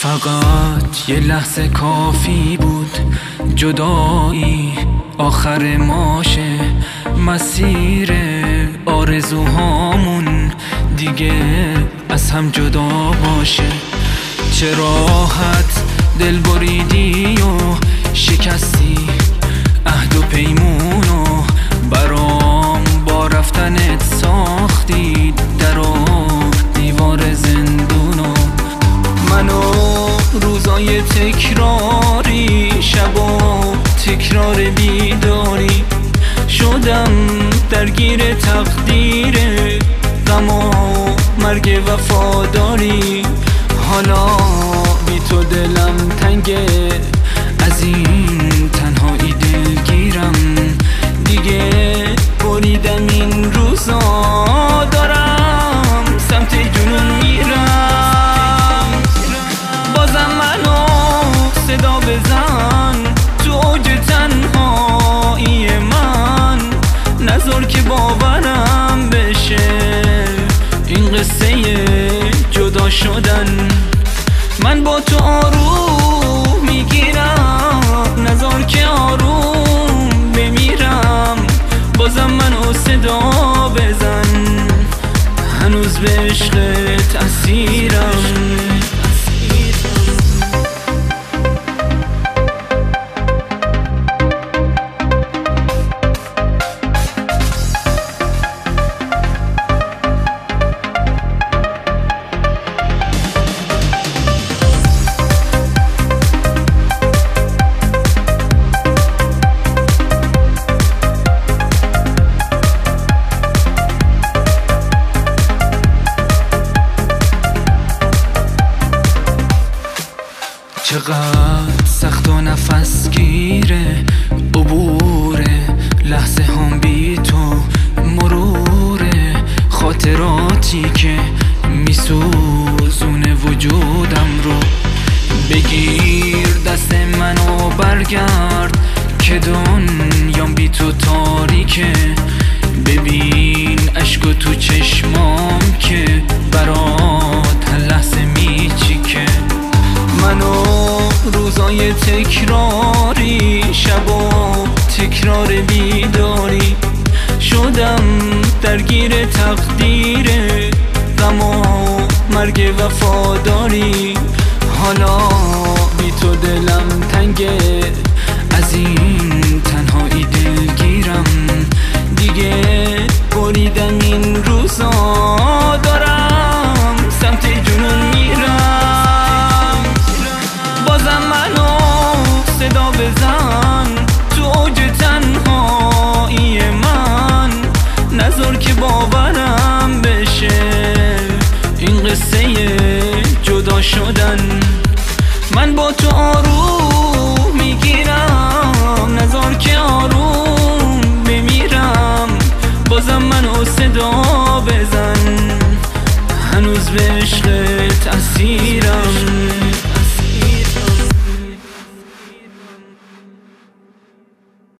فقط یه لحظه کافی بود، جدایی آخر ماشه، مسیر آرزوهامون دیگه از هم جدا باشه. چه راحت دل بریدی و شکستی عهد و پیمونو، برام با رفتنت ساختی در و دیوار زندونو. منو روزای تکراری، شب و تکرار بیداری، شدم درگیر تقدیر غم و مرگ وفاداری. حالا بی تو دلم تنگه، از این تنهایی دلگیرم، دیگه بریدم این روزا، دارم سمت جنون میرم. بازم منو صدا بزن تو اوج تنهایی من، نذار که باورم بشه این قصه جدا شدن. من با تو آروم میگیرم، نذار که آروم بمیرم. بازم منو صدا بزن، هنوز به عشقت اسیرم. چقدر سخت و نفس گیره عبور لحظه هم بی تو، مرور خاطراتی که میسوزونه وجودم رو. بگیر دست منو برگرد که دنیام بی تو تاریکه، ببین عشق تو چشمام که برات هر لحظه میچیکه. منو روزای تکراری، شب و تکرار بیداری، شدم درگیر تقدیر غم و مرگ وفاداری. حالا بی تو دلم تنگه، از این تنهایی دلگیرم، دیگه بریدم این روزا، دارم سمت جنون میرم. بازم منو صدا بزن تو اوج تنهایی من، نذار که باورم بشه این قصه جدا شدن. من با تو آروم میگیرم، نذار که آروم بمیرم. بازم منو صدا بزن، هنوز به عشقت اسیر.